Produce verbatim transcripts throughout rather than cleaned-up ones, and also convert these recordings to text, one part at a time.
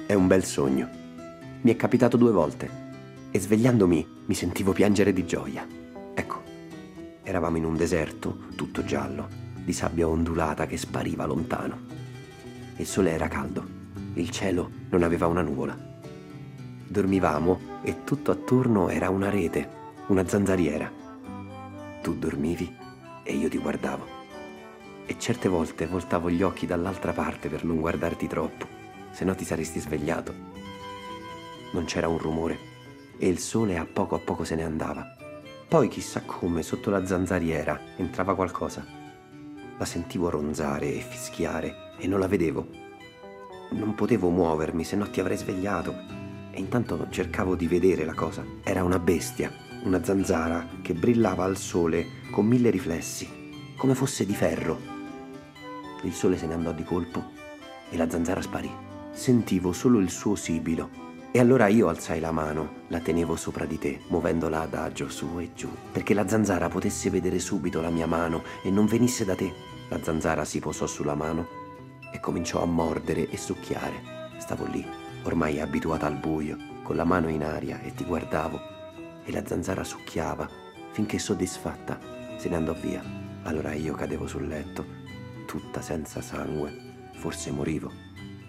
È un bel sogno. Mi è capitato due volte e svegliandomi mi sentivo piangere di gioia. Ecco, eravamo in un deserto tutto giallo, di sabbia ondulata che spariva lontano. Il sole era caldo, il cielo non aveva una nuvola. Dormivamo e tutto attorno era una rete, una zanzariera. Tu dormivi e io ti guardavo. E certe volte voltavo gli occhi dall'altra parte per non guardarti troppo, se no ti saresti svegliato. Non c'era un rumore e il sole a poco a poco se ne andava. Poi chissà come sotto la zanzariera entrava qualcosa. La sentivo ronzare e fischiare e non la vedevo. Non potevo muovermi, se no ti avrei svegliato. E intanto cercavo di vedere la cosa. Era una bestia, una zanzara che brillava al sole con mille riflessi, come fosse di ferro. Il sole se ne andò di colpo e la zanzara sparì. Sentivo solo il suo sibilo e allora io alzai la mano, la tenevo sopra di te, muovendola adagio su e giù, perché la zanzara potesse vedere subito la mia mano e non venisse da te. La zanzara si posò sulla mano e cominciò a mordere e succhiare. Stavo lì, ormai abituata al buio, con la mano in aria e ti guardavo e la zanzara succhiava finché soddisfatta se ne andò via. Allora io cadevo sul letto, tutta senza sangue, forse morivo.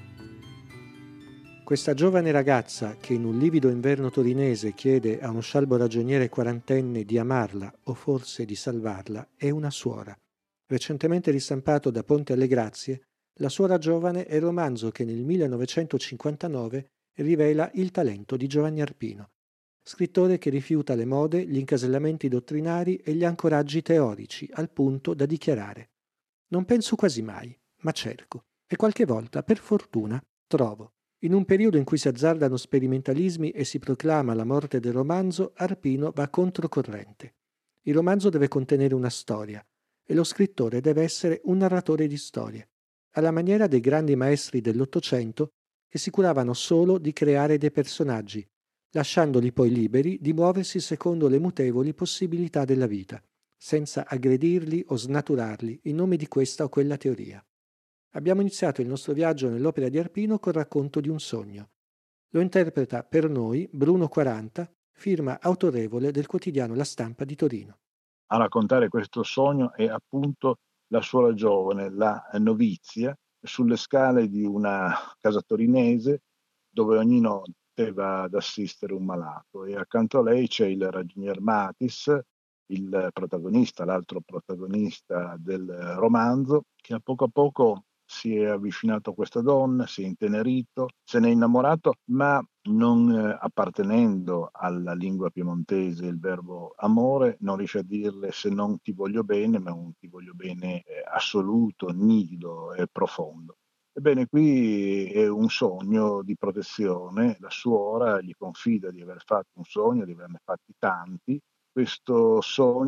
Questa giovane ragazza che in un livido inverno torinese chiede a uno scialbo ragioniere quarantenne di amarla o forse di salvarla è una suora. Recentemente ristampato da Ponte alle Grazie, La suora giovane è il romanzo che nel millenovecentocinquantanove rivela il talento di Giovanni Arpino, scrittore che rifiuta le mode, gli incasellamenti dottrinari e gli ancoraggi teorici al punto da dichiarare: non penso quasi mai, ma cerco, e qualche volta, per fortuna, trovo. In un periodo in cui si azzardano sperimentalismi e si proclama la morte del romanzo, Arpino va controcorrente. Il romanzo deve contenere una storia e lo scrittore deve essere un narratore di storie, alla maniera dei grandi maestri dell'Ottocento che si curavano solo di creare dei personaggi, lasciandoli poi liberi di muoversi secondo le mutevoli possibilità della vita, senza aggredirli o snaturarli in nome di questa o quella teoria. Abbiamo iniziato il nostro viaggio nell'opera di Arpino col racconto di un sogno. Lo interpreta per noi Bruno quaranta, firma autorevole del quotidiano La Stampa di Torino. A raccontare questo sogno è appunto la suora giovane, la novizia, sulle scale di una casa torinese dove ogni notte va ad assistere un malato e accanto a lei c'è il ragionier Matis, il protagonista, l'altro protagonista del romanzo, che a poco a poco si è avvicinato a questa donna, si è intenerito, se n'è innamorato, ma non eh, appartenendo alla lingua piemontese, il verbo amore non riesce a dirle se non ti voglio bene, ma un ti voglio bene eh, assoluto, nitido e profondo. Ebbene, qui è un sogno di protezione, la suora gli confida di aver fatto un sogno, di averne fatti tanti. Questo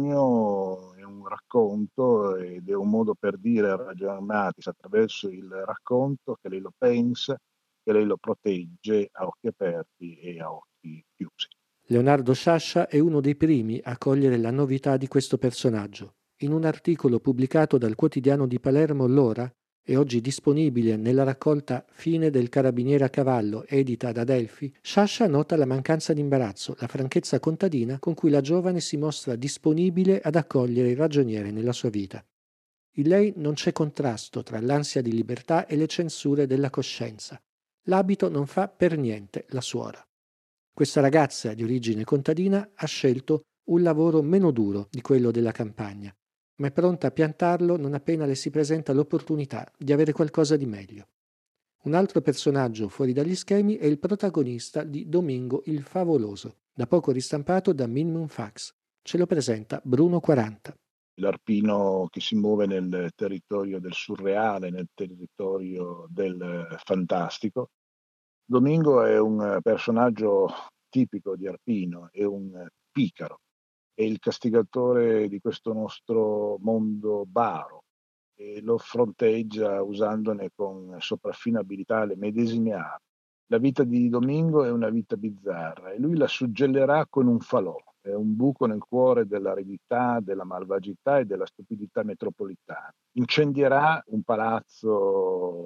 sogno è un racconto ed è un modo per dire a Ragion Matis attraverso il racconto che lei lo pensa, che lei lo protegge a occhi aperti e a occhi chiusi. Leonardo Sciascia è uno dei primi a cogliere la novità di questo personaggio. In un articolo pubblicato dal quotidiano di Palermo L'Ora e oggi disponibile nella raccolta Fine del carabiniere a cavallo, edita da Adelphi, Sciascia nota la mancanza di imbarazzo, la franchezza contadina con cui la giovane si mostra disponibile ad accogliere il ragioniere nella sua vita. In lei non c'è contrasto tra l'ansia di libertà e le censure della coscienza. L'abito non fa per niente la suora. Questa ragazza di origine contadina ha scelto un lavoro meno duro di quello della campagna, ma è pronta a piantarlo non appena le si presenta l'opportunità di avere qualcosa di meglio. Un altro personaggio fuori dagli schemi è il protagonista di Domingo il Favoloso, da poco ristampato da Minimum Fax. Ce lo presenta Bruno quaranta. L'Arpino che si muove nel territorio del surreale, nel territorio del fantastico. Domingo è un personaggio tipico di Arpino, è un picaro, è il castigatore di questo nostro mondo baro e lo fronteggia usandone con sopraffina abilità le medesime armi. La vita di Domingo è una vita bizzarra e lui la suggellerà con un falò, è un buco nel cuore dell'aridità, della malvagità e della stupidità metropolitana. Incendierà un palazzo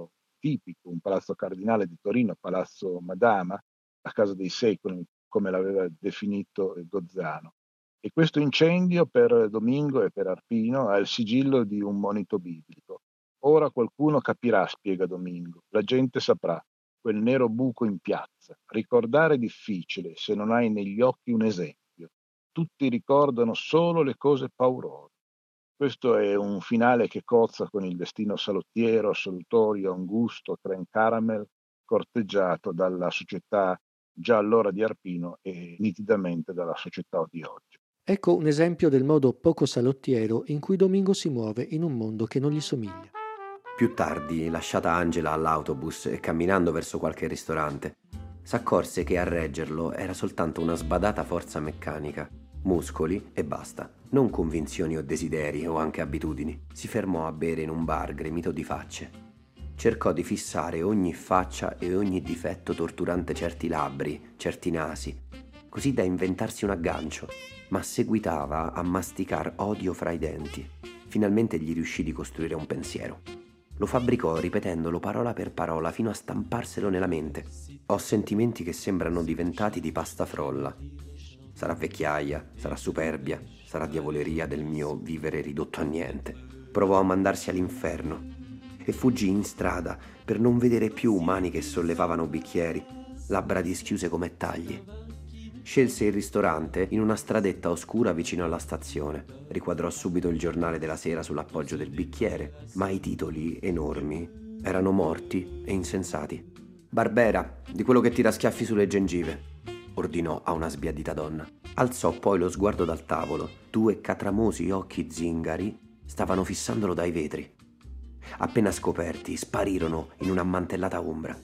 tipico, un palazzo cardinale di Torino, Palazzo Madama, la casa dei secoli, come l'aveva definito Gozzano. E questo incendio per Domingo e per Arpino ha il sigillo di un monito biblico. Ora qualcuno capirà, spiega Domingo, la gente saprà, quel nero buco in piazza. Ricordare è difficile se non hai negli occhi un esempio. Tutti ricordano solo le cose paurose. Questo è un finale che cozza con il destino salottiero, assolutorio, angusto, tren caramel, corteggiato dalla società già allora di Arpino e nitidamente dalla società di oggi. Ecco un esempio del modo poco salottiero in cui Domingo si muove in un mondo che non gli somiglia. Più tardi, lasciata Angela all'autobus e camminando verso qualche ristorante, s'accorse che a reggerlo era soltanto una sbadata forza meccanica, muscoli e basta, non convinzioni o desideri o anche abitudini. Si fermò a bere in un bar gremito di facce. Cercò di fissare ogni faccia e ogni difetto torturante certi labbri, certi nasi, così da inventarsi un aggancio, ma seguitava a masticar odio fra i denti. Finalmente gli riuscì di costruire un pensiero. Lo fabbricò ripetendolo parola per parola fino a stamparselo nella mente. Ho sentimenti che sembrano diventati di pasta frolla. Sarà vecchiaia, sarà superbia, sarà diavoleria del mio vivere ridotto a niente. Provò a mandarsi all'inferno e fuggì in strada per non vedere più mani che sollevavano bicchieri, labbra dischiuse come tagli. Scelse il ristorante in una stradetta oscura vicino alla stazione. Riquadrò subito il giornale della sera sull'appoggio del bicchiere, ma i titoli, enormi, erano morti e insensati. «Barbera, di quello che tira schiaffi sulle gengive», ordinò a una sbiadita donna. Alzò poi lo sguardo dal tavolo. Due catramosi occhi zingari stavano fissandolo dai vetri. Appena scoperti, sparirono in un'ammantellata ombra.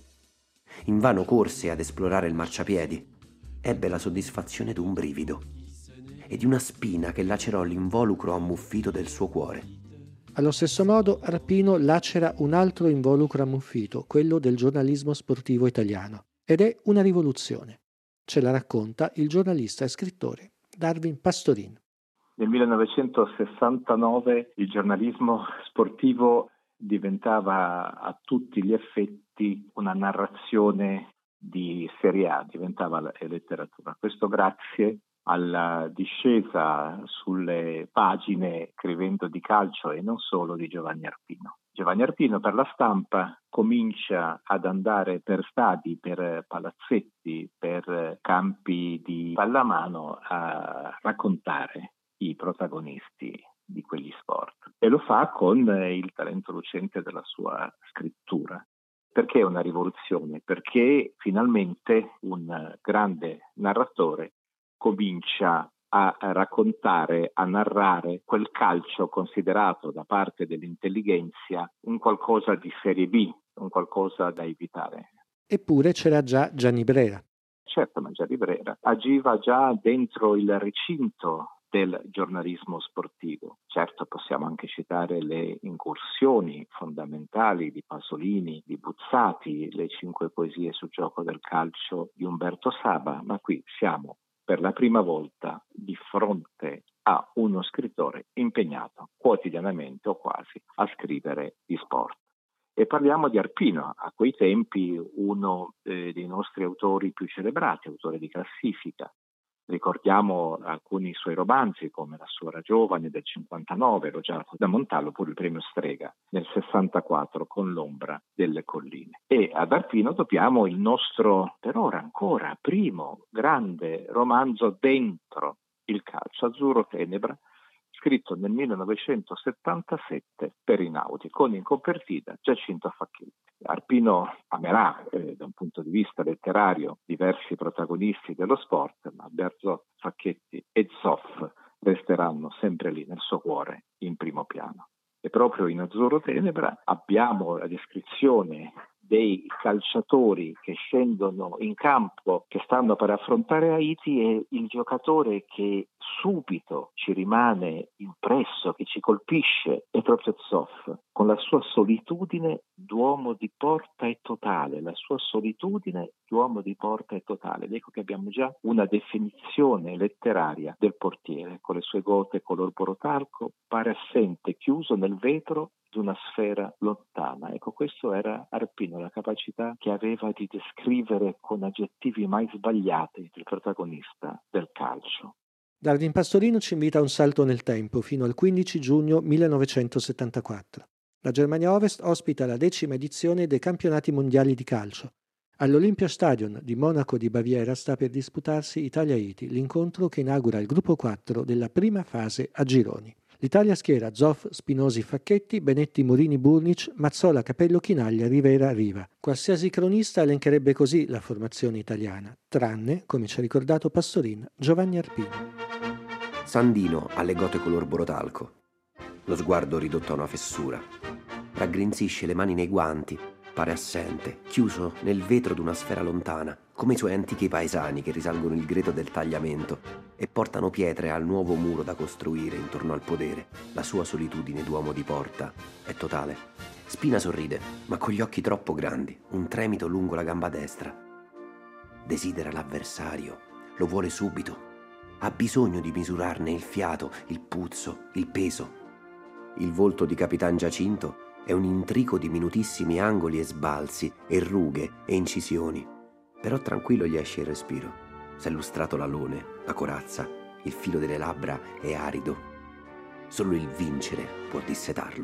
Invano corse ad esplorare il marciapiedi. Ebbe la soddisfazione d'un brivido e di una spina che lacerò l'involucro ammuffito del suo cuore. Allo stesso modo Arpino lacera un altro involucro ammuffito, quello del giornalismo sportivo italiano, ed è una rivoluzione. Ce la racconta il giornalista e scrittore Darwin Pastorin. Nel millenovecentosessantanove il giornalismo sportivo diventava a tutti gli effetti una narrazione di Serie A, diventava la letteratura. Questo grazie alla discesa sulle pagine, scrivendo di calcio e non solo, di Giovanni Arpino. Giovanni Arpino per la stampa comincia ad andare per stadi, per palazzetti, per campi di pallamano a raccontare i protagonisti di quegli sport, e lo fa con il talento lucente della sua scrittura. Perché è una rivoluzione? Perché finalmente un grande narratore comincia a raccontare, a narrare quel calcio considerato da parte dell'intelligenza un qualcosa di serie B, un qualcosa da evitare. Eppure c'era già Gianni Brera. Certo, ma Gianni Brera agiva già dentro il recinto del giornalismo sportivo. Certo, possiamo anche citare le incursioni fondamentali di Pasolini, di Buzzati, le cinque poesie sul gioco del calcio di Umberto Saba, ma qui siamo per la prima volta di fronte a uno scrittore impegnato quotidianamente o quasi a scrivere di sport. E parliamo di Arpino, a quei tempi uno eh, dei nostri autori più celebrati, autore di classifica. Ricordiamo alcuni suoi romanzi come La suora giovane del cinquantanove, elogiato da Montalvo, oppure il premio Strega nel sessantaquattro con L'ombra delle colline. E ad Arpino dobbiamo il nostro, per ora ancora, primo grande romanzo dentro il calcio, Azzurro Tenebra, scritto nel millenovecentosettantasette per Einaudi, con in copertina Giacinto Facchetti. Arpino amerà, eh, da un punto di vista letterario, diversi protagonisti dello sport, ma Bearzot, Facchetti e Zoff resteranno sempre lì nel suo cuore, in primo piano. E proprio in Azzurro Tenebra abbiamo la descrizione dei calciatori che scendono in campo, che stanno per affrontare Haiti, e il giocatore che subito ci rimane impresso, che ci colpisce, è proprio Zoff, con la sua solitudine d'uomo di porta e totale, la sua solitudine d'uomo di porta e totale. Ed ecco che abbiamo già una definizione letteraria del portiere, con le sue gote color borotalco, pare assente, chiuso nel vetro di una sfera lontana. Ecco, questo era Arpino, la capacità che aveva di descrivere con aggettivi mai sbagliati il protagonista del calcio. Darwin Pastorino ci invita a un salto nel tempo fino al quindici giugno millenovecentosettantaquattro. La Germania Ovest ospita la decima edizione dei campionati mondiali di calcio. All'Olympiastadion di Monaco di Baviera sta per disputarsi Italia-Haiti, l'incontro che inaugura il gruppo quattro della prima fase a gironi. L'Italia schiera Zoff, Spinosi, Facchetti, Benetti, Morini, Burnic, Mazzola, Capello, Chinaglia, Rivera, Riva. Qualsiasi cronista elencherebbe così la formazione italiana, tranne, come ci ha ricordato Pastorin, Giovanni Arpino. Sandino ha le gote color borotalco, lo sguardo ridotto a una fessura. Raggrinzisce le mani nei guanti, pare assente, chiuso nel vetro d'una sfera lontana, come i suoi antichi paesani che risalgono il greto del tagliamento e portano pietre al nuovo muro da costruire intorno al podere. La sua solitudine d'uomo di porta è totale. Spina sorride, ma con gli occhi troppo grandi, un tremito lungo la gamba destra. Desidera l'avversario, lo vuole subito. Ha bisogno di misurarne il fiato, il puzzo, il peso. Il volto di Capitan Giacinto è un intrico di minutissimi angoli e sbalzi, e rughe e incisioni. Però tranquillo gli esce il respiro. S'è lustrato l'alone, la corazza, il filo delle labbra è arido. Solo il vincere può dissetarlo.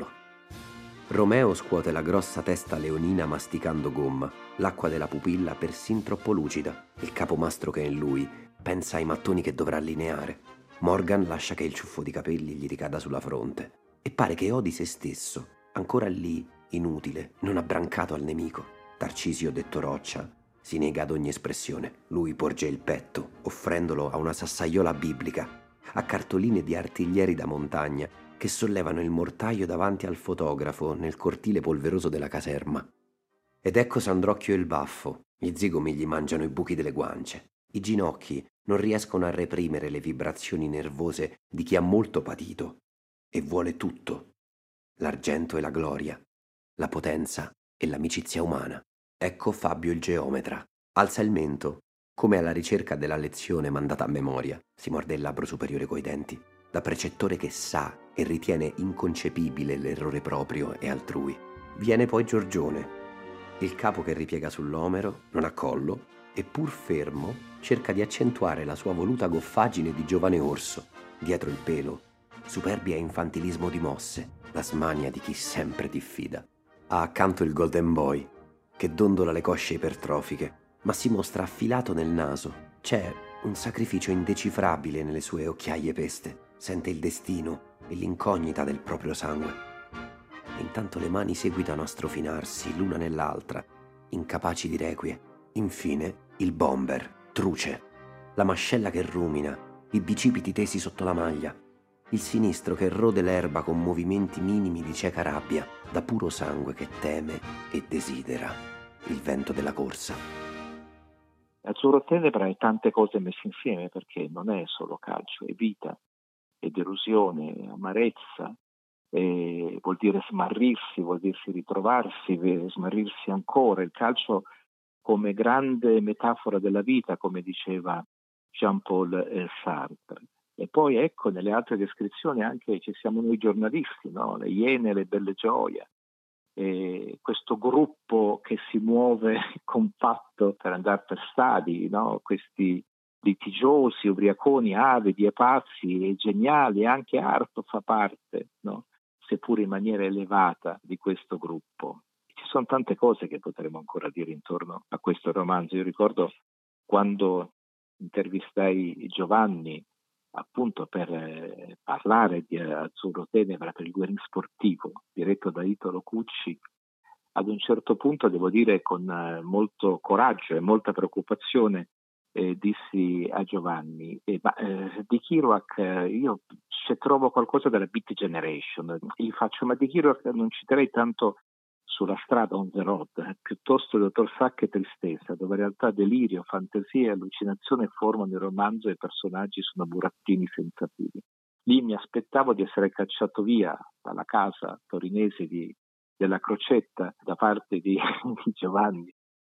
Romeo scuote la grossa testa leonina masticando gomma, l'acqua della pupilla persino troppo lucida. Il capomastro che è in lui pensa ai mattoni che dovrà allineare. Morgan lascia che il ciuffo di capelli gli ricada sulla fronte e pare che odi se stesso, ancora lì, inutile, non abbrancato al nemico. Tarcisio, detto Roccia, si nega ad ogni espressione. Lui porge il petto, offrendolo a una sassaiola biblica, a cartoline di artiglieri da montagna che sollevano il mortaio davanti al fotografo nel cortile polveroso della caserma. Ed ecco Sandrocchio il baffo, gli zigomi gli mangiano i buchi delle guance. I ginocchi non riescono a reprimere le vibrazioni nervose di chi ha molto patito e vuole tutto: l'argento e la gloria, la potenza e l'amicizia umana. Ecco Fabio il geometra. Alza il mento, come alla ricerca della lezione mandata a memoria. Si morde il labbro superiore coi denti, da precettore che sa e ritiene inconcepibile l'errore proprio e altrui. Viene poi Giorgione, il capo che ripiega sull'omero, non ha collo, e pur fermo cerca di accentuare la sua voluta goffaggine di giovane orso. Dietro il pelo, superbia e infantilismo di mosse, la smania di chi sempre diffida. Ha accanto il Golden Boy, che dondola le cosce ipertrofiche, ma si mostra affilato nel naso. C'è un sacrificio indecifrabile nelle sue occhiaie peste. Sente il destino e l'incognita del proprio sangue. E intanto le mani seguitano a strofinarsi l'una nell'altra, incapaci di requie. Infine il bomber, truce, la mascella che rumina, i bicipiti tesi sotto la maglia, il sinistro che rode l'erba con movimenti minimi di cieca rabbia, da puro sangue che teme e desidera il vento della corsa. Azzurro Tenebra è tante cose messe insieme, perché non è solo calcio, è vita, è delusione, è amarezza, è, vuol dire smarrirsi, vuol dirsi ritrovarsi, smarrirsi ancora. Il calcio come grande metafora della vita, come diceva Jean-Paul Sartre. E poi ecco, nelle altre descrizioni anche ci siamo noi giornalisti, no? Le Iene, le Belle Gioia, e questo gruppo che si muove compatto per andare per stadi, no? Questi litigiosi, ubriaconi, avidi e pazzi e geniali. Anche Arp fa parte, no? Seppur in maniera elevata, di questo gruppo. Ci sono tante cose che potremmo ancora dire intorno a questo romanzo. Io ricordo quando intervistai Giovanni appunto per eh, parlare di Azzurro Tenebra per il Guerin Sportivo, diretto da Italo Cucci, ad un certo punto, devo dire con eh, molto coraggio e molta preoccupazione, eh, dissi a Giovanni, eh, ma eh, di Kerouac eh, io se trovo qualcosa della Beat Generation, gli faccio, ma di Kerouac non citerei tanto Sulla strada, on the road, eh, piuttosto Dottor Sacco e Tristezza, dove in realtà delirio, fantasia e allucinazione formano il romanzo e i personaggi sono burattini senza fili. Lì mi aspettavo di essere cacciato via dalla casa torinese di, della Crocetta da parte di, di Giovanni.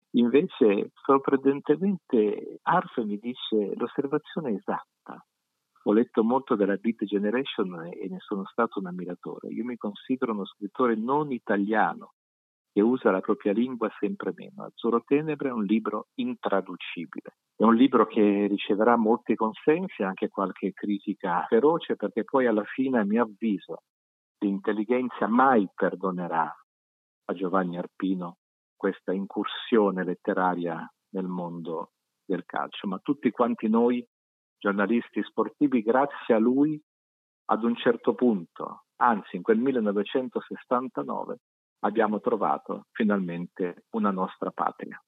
Invece, sorprendentemente, Arf mi dice l'osservazione è esatta. Ho letto molto della Beat Generation e ne sono stato un ammiratore. Io mi considero uno scrittore non italiano che usa la propria lingua sempre meno. Azzurro Tenebre è un libro intraducibile. È un libro che riceverà molti consensi e anche qualche critica feroce, perché poi alla fine, a mio avviso, l'intelligenza mai perdonerà a Giovanni Arpino questa incursione letteraria nel mondo del calcio. Ma tutti quanti noi, giornalisti sportivi, grazie a lui, ad un certo punto, anzi in quel millenovecentosessantanove, abbiamo trovato finalmente una nostra patria.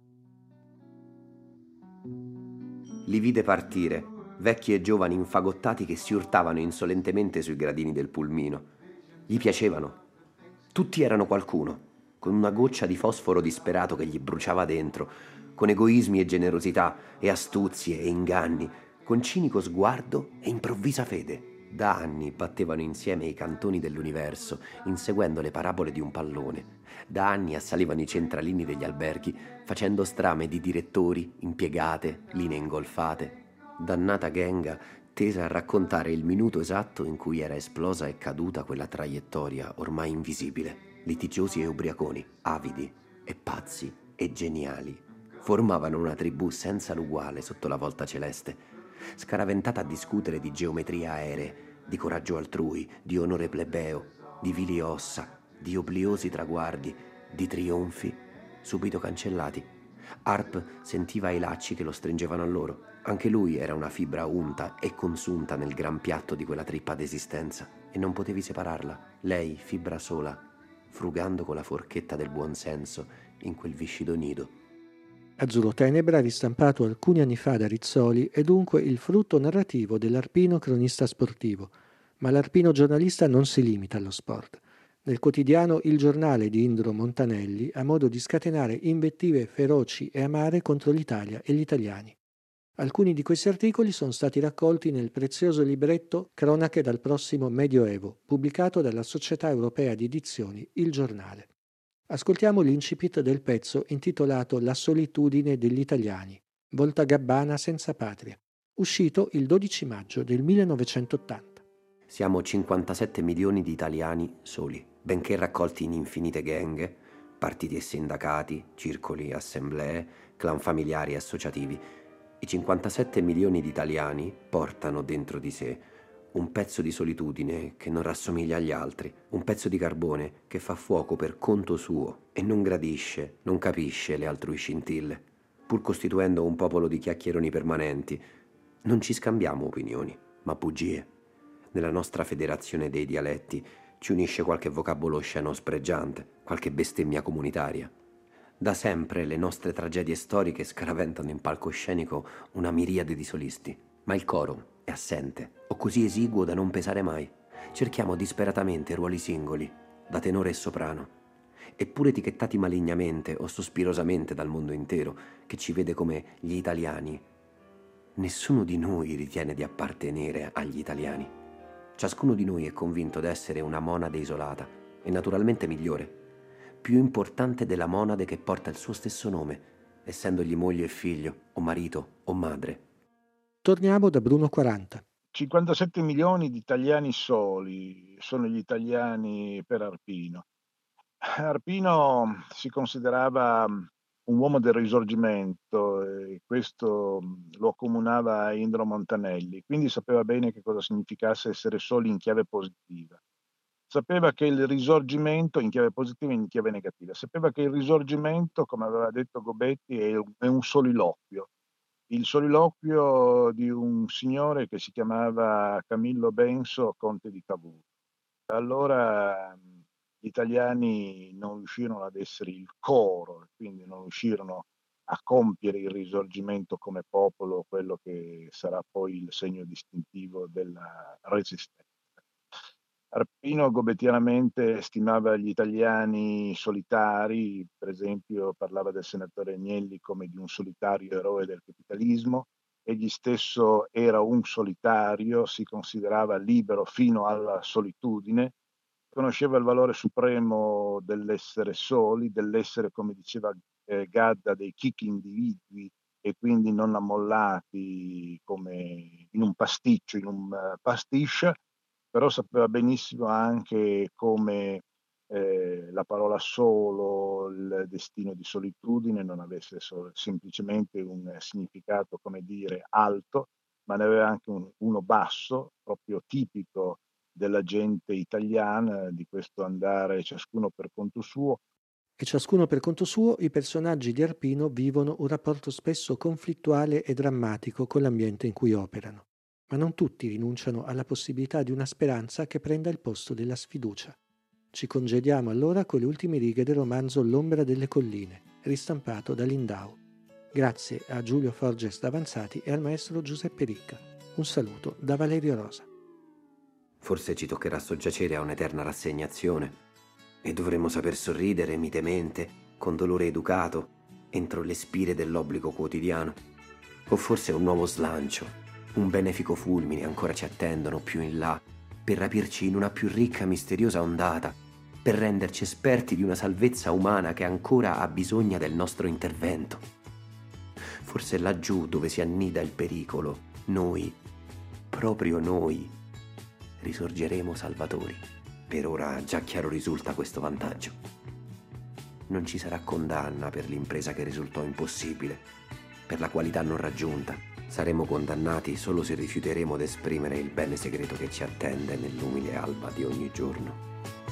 Li vide partire, vecchi e giovani infagottati che si urtavano insolentemente sui gradini del pulmino. Gli piacevano. Tutti erano qualcuno, con una goccia di fosforo disperato che gli bruciava dentro, con egoismi e generosità e astuzie e inganni, con cinico sguardo e improvvisa fede. Da anni battevano insieme i cantoni dell'universo, inseguendo le parabole di un pallone. Da anni assalivano i centralini degli alberghi, facendo strame di direttori, impiegate, linee ingolfate. Dannata genga tesa a raccontare il minuto esatto in cui era esplosa e caduta quella traiettoria ormai invisibile. Litigiosi e ubriaconi, avidi e pazzi e geniali, formavano una tribù senza l'uguale sotto la volta celeste, scaraventata a discutere di geometria aeree, di coraggio altrui, di onore plebeo, di vili ossa, di obliosi traguardi, di trionfi subito cancellati. Harp sentiva i lacci che lo stringevano a loro. Anche lui era una fibra unta e consunta nel gran piatto di quella trippa d'esistenza, e non potevi separarla. Lei, fibra sola, frugando con la forchetta del buonsenso in quel viscido nido. Azzurro Tenebra, ristampato alcuni anni fa da Rizzoli, è dunque il frutto narrativo dell'Arpino cronista sportivo, ma l'Arpino giornalista non si limita allo sport. Nel quotidiano Il Giornale di Indro Montanelli ha modo di scatenare invettive feroci e amare contro l'Italia e gli italiani. Alcuni di questi articoli sono stati raccolti nel prezioso libretto Cronache dal prossimo Medioevo, pubblicato dalla Società Europea di Edizioni Il Giornale. Ascoltiamo l'incipit del pezzo intitolato La solitudine degli italiani, Voltagabbana senza patria, uscito il dodici maggio del millenovecentottanta. Siamo cinquantasette milioni di italiani soli, benché raccolti in infinite gang, partiti e sindacati, circoli, assemblee, clan familiari e associativi. I cinquantasette milioni di italiani portano dentro di sé un pezzo di solitudine che non rassomiglia agli altri, un pezzo di carbone che fa fuoco per conto suo e non gradisce, non capisce le altrui scintille. Pur costituendo un popolo di chiacchieroni permanenti, non ci scambiamo opinioni, ma bugie. Nella nostra federazione dei dialetti ci unisce qualche vocabolo osceno spregiante, qualche bestemmia comunitaria. Da sempre le nostre tragedie storiche scaraventano in palcoscenico una miriade di solisti, ma il coro è assente, o così esiguo da non pesare mai. Cerchiamo disperatamente ruoli singoli, da tenore e soprano, eppure etichettati malignamente o sospirosamente dal mondo intero, che ci vede come gli italiani. Nessuno di noi ritiene di appartenere agli italiani. Ciascuno di noi è convinto d'essere una monade isolata, e naturalmente migliore, più importante della monade che porta il suo stesso nome, essendogli moglie e figlio, o marito o madre. Torniamo da Bruno quaranta. cinquantasette milioni di italiani soli sono gli italiani per Arpino. Arpino si considerava un uomo del Risorgimento e questo lo accomunava a Indro Montanelli, quindi sapeva bene che cosa significasse essere soli in chiave positiva. Sapeva che il Risorgimento, in chiave positiva e in chiave negativa, sapeva che il Risorgimento, come aveva detto Gobetti, è un, è un soliloquio. Il soliloquio di un signore che si chiamava Camillo Benso, conte di Cavour. Allora gli italiani non riuscirono ad essere il coro, quindi non riuscirono a compiere il Risorgimento come popolo, quello che sarà poi il segno distintivo della Resistenza. Arpino gobettianamente stimava gli italiani solitari, per esempio parlava del senatore Agnelli come di un solitario eroe del capitalismo. Egli stesso era un solitario, si considerava libero fino alla solitudine, conosceva il valore supremo dell'essere soli, dell'essere, come diceva eh, Gadda, dei chicchi individui e quindi non ammollati come in un pasticcio, in un uh, pastiche, però sapeva benissimo anche come eh, la parola solo, il destino di solitudine non avesse solo, semplicemente un significato, come dire, alto, ma ne aveva anche un, uno basso, proprio tipico della gente italiana, di questo andare ciascuno per conto suo. E ciascuno per conto suo, i personaggi di Arpino vivono un rapporto spesso conflittuale e drammatico con l'ambiente in cui operano. Ma non tutti rinunciano alla possibilità di una speranza che prenda il posto della sfiducia. Ci congediamo allora con le ultime righe del romanzo L'ombra delle colline, ristampato da Lindau. Grazie a Giulio Forges Davanzati e al maestro Giuseppe Ricca. Un saluto da Valerio Rosa. Forse ci toccherà soggiacere a un'eterna rassegnazione e dovremo saper sorridere mitemente, con dolore educato, entro le spire dell'obbligo quotidiano. O forse un nuovo slancio, un benefico fulmine ancora ci attendono più in là, per rapirci in una più ricca misteriosa ondata, per renderci esperti di una salvezza umana che ancora ha bisogno del nostro intervento. Forse laggiù dove si annida il pericolo, noi, proprio noi, risorgeremo salvatori. Per ora già chiaro risulta questo vantaggio. Non ci sarà condanna per l'impresa che risultò impossibile, per la qualità non raggiunta. Saremo condannati solo se rifiuteremo d'esprimere il bene segreto che ci attende nell'umile alba di ogni giorno.